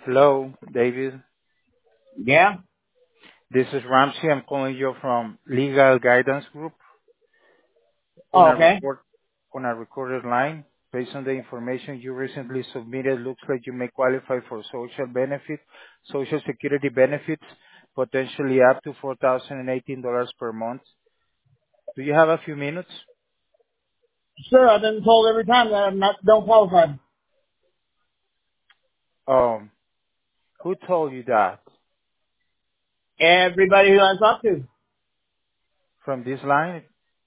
Hello, David. Yeah. This is Ramsey. I'm calling you from Legal Guidance Group on Oh, a okay. record on a recorded line. Based on the information you recently submitted, looks like you may qualify for Social Security benefits, potentially up to $4,018 per month. Do you have a few minutes? Sure, I've been told every time that don't qualify. Um, who told you that? Everybody who I talk to. From this line?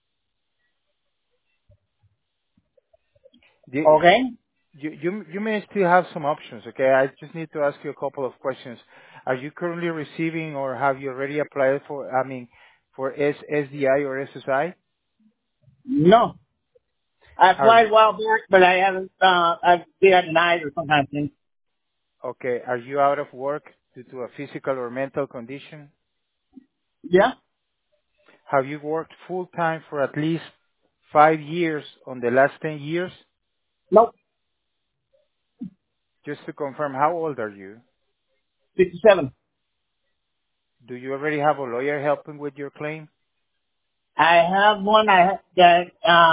Okay. You may still have some options, okay? I just need to ask you a couple of questions. Are you currently receiving or have you already applied for SDI or SSI? No. I Are applied you a while back, but I haven't, I think I denied or some kind of thing. okay? Are you out of work due to a physical or mental condition? Yeah. Have you worked full time for at least 5 years on the last 10 years? Nope. Just to confirm, how old are you? 67. Do you already have a lawyer helping with your claim? I have one that,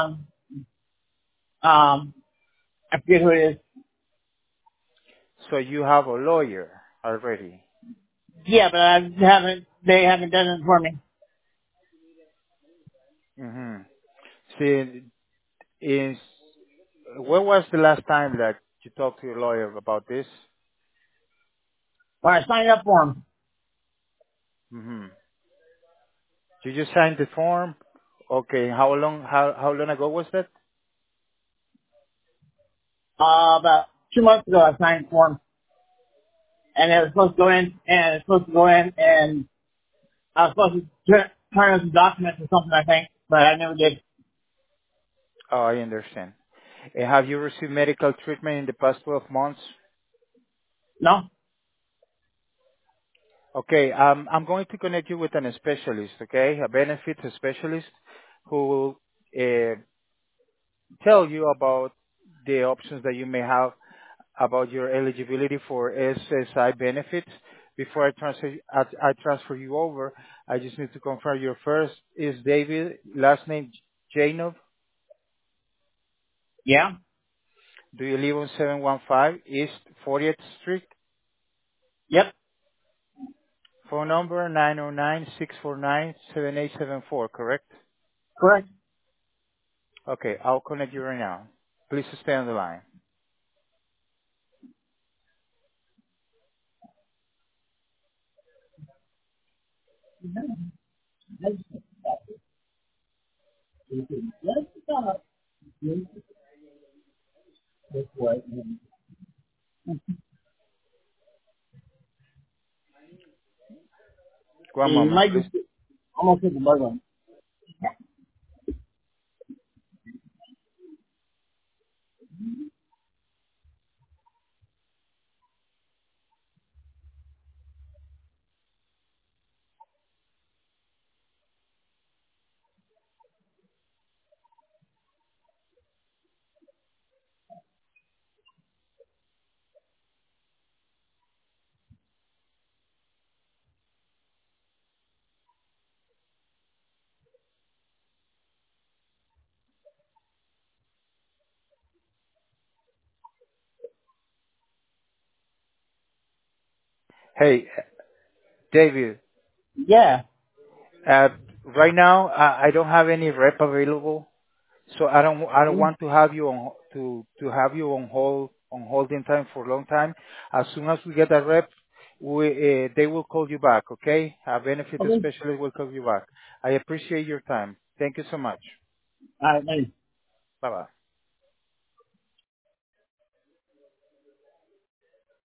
I forget who it is. So you have a lawyer already. Yeah, but they haven't done it for me. hmm See, is when was the last time that you talked to your lawyer about this? When I signed up for them, hmm You just signed the form. Okay. How long ago was that? about 2 months ago I signed for them. And it was supposed to go in, and it's supposed to go in, and I was supposed to turn in some documents or something, I think, but I never did. Oh, I understand. Have you received medical treatment in the past 12 months? No? Okay. I'm going to connect you with an specialist. Okay, a benefits specialist who will uh, tell you about the options that you may have about your eligibility for SSI benefits. Before I transfer you over, I just need to confirm your first is David, last name Janov. Yeah? Do you live on 715 East 40th Street? Yep. Phone number 909-649-7874, correct? Correct. Okay, I'll connect you right now. Please stay on the line. One You moment, might please. just almost hit the bug on. Hey, David, Yeah. uh, right now I don't have any rep available. So I don't Mhm. want to have you have you on holding time for a long time. As soon as we get a rep, they will call you back. Okay? A benefit Okay. specialist will call you back. I appreciate your time. Thank you so much. All right, thanks. Bye bye.